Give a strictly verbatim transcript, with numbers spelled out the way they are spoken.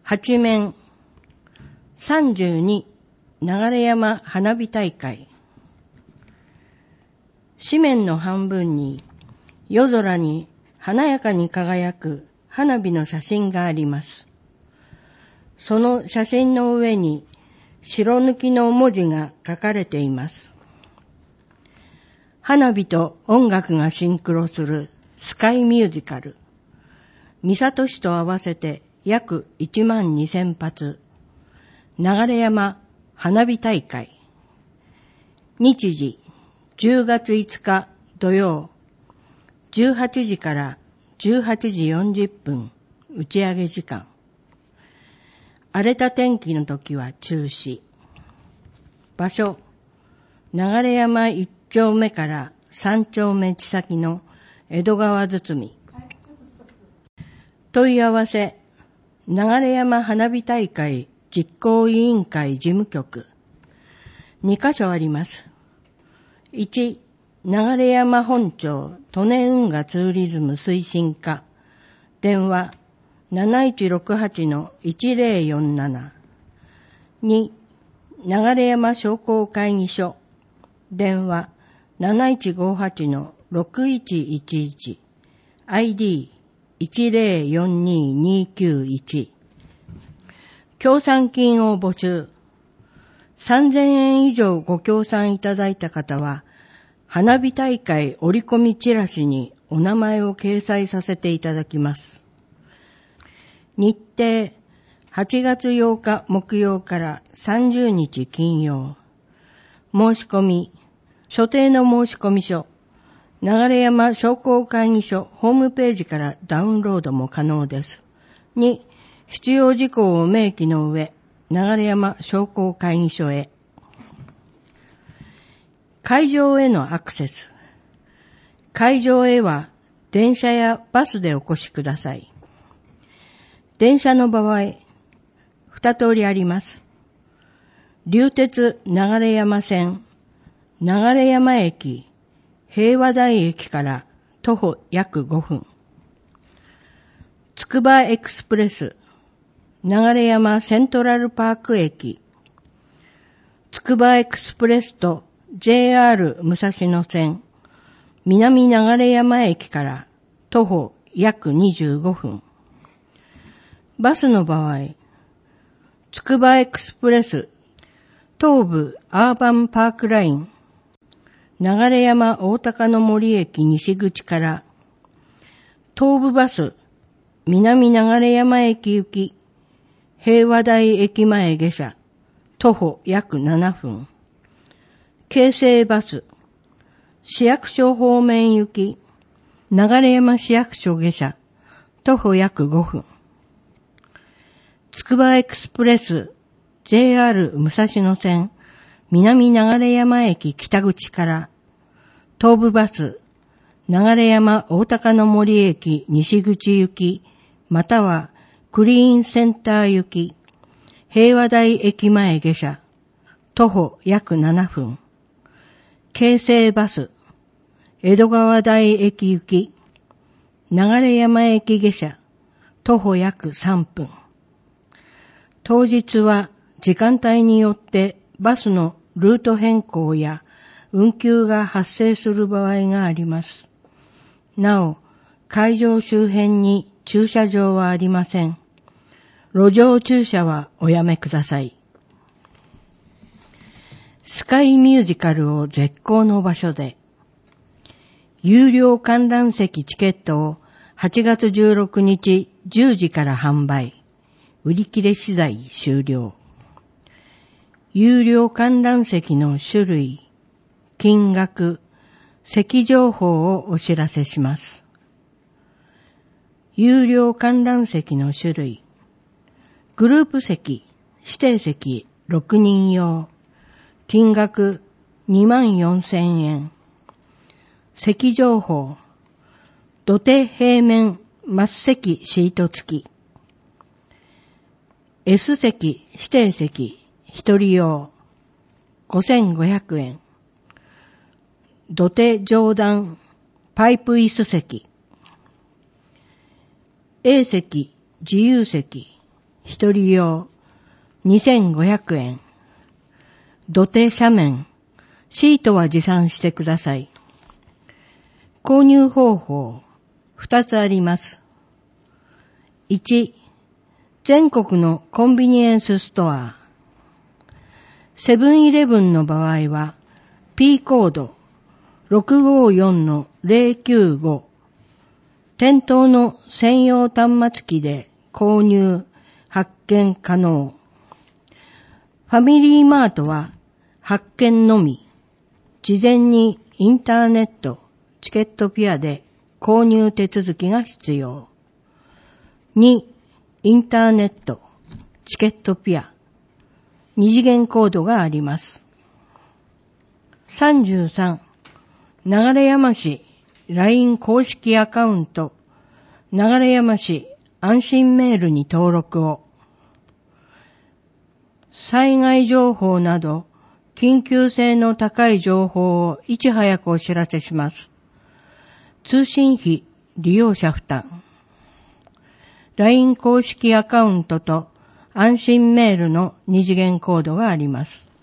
八面さんじゅうに流山花火大会。紙面の半分に夜空に華やかに輝く花火の写真があります。その写真の上に白抜きの文字が書かれています。花火と音楽がシンクロするスカイミュージカル。三郷市と合わせて約いちまんにせんぱつ。流山花火大会。日時じゅうがついつか土曜、じゅうはちじからじゅうはちじよんじゅっぷん打ち上げ時間。荒れた天気の時は中止。場所、流山一丁目から三丁目地先の江戸川堤。問い合わせ、流山花火大会実行委員会事務局。にかしょあります。いち、流山本町利根運河ツーリズム推進課。電話なないちろくはちのいちぜろよんなな。に、流山商工会議所。電話なないちごはちのろくいちいちいち。アイディーいちぜろよんににきゅういち。協賛金を募集。さんぜんえん以上ご協賛いただいた方は、花火大会折り込みチラシにお名前を掲載させていただきます。日程、はちがつようか木曜からさんじゅうにち金曜。申し込み、所定の申し込み書、流山商工会議所ホームページからダウンロードも可能です。に、必要事項を明記の上、流山商工会議所へ。会場へのアクセス。会場へは電車やバスでお越しください。電車の場合、二通りあります。流鉄流山線、流山駅、平和台駅から徒歩約ごふん。つくばエクスプレス、流山セントラルパーク駅、つくばエクスプレスと ジェイアール 武蔵野線、南流山駅から徒歩約にじゅうごふん。バスの場合、つくばエクスプレス、東武アーバンパークライン、流山大高の森駅西口から、東武バス、南流山駅行き、平和台駅前下車、徒歩約ななふん。京成バス、市役所方面行き、流山市役所下車、徒歩約ごふん。つくばエクスプレス、ジェイアール 武蔵野線、南流山駅北口から、東武バス、流山大高の森駅西口行き、またはクリーンセンター行き、平和台駅前下車、徒歩約ななふん。京成バス、江戸川台駅行き、流山駅下車、徒歩約さんぷん。当日は時間帯によってバスのルート変更や運休が発生する場合があります。なお、会場周辺に駐車場はありません。路上駐車はおやめください。スカイミュージカルを絶好の場所で。有料観覧席チケットをはちがつじゅうろくにちじゅうじから販売。売り切れ次第終了。有料観覧席の種類、金額、席情報をお知らせします。有料観覧席の種類。グループ席、指定席ろくにん用。金額にまんよんせんえん。席情報。土手平面末席シート付き。S 席、指定席、一人用。ごせんごひゃくえん。土手上段、パイプ椅子席。A 席、自由席、 一人用にせんごひゃくえん。土手斜面、シートは持参してください。購入方法、二つあります。いち、全国のコンビニエンスストア。セブンイレブンの場合は、P コード ろくごよんのゼロきゅうご。店頭の専用端末機で購入、発券可能。ファミリーマートは発券のみ。事前にインターネット、チケットピアで購入手続きが必要。に、インターネット、チケットピア。二次元コードがあります。さんじゅうさん、流山市 ライン 公式アカウント、流山市安心メールに登録を。災害情報など、緊急性の高い情報をいち早くお知らせします。通信費、利用者負担。ライン 公式アカウントと安心メールの二次元コードがあります。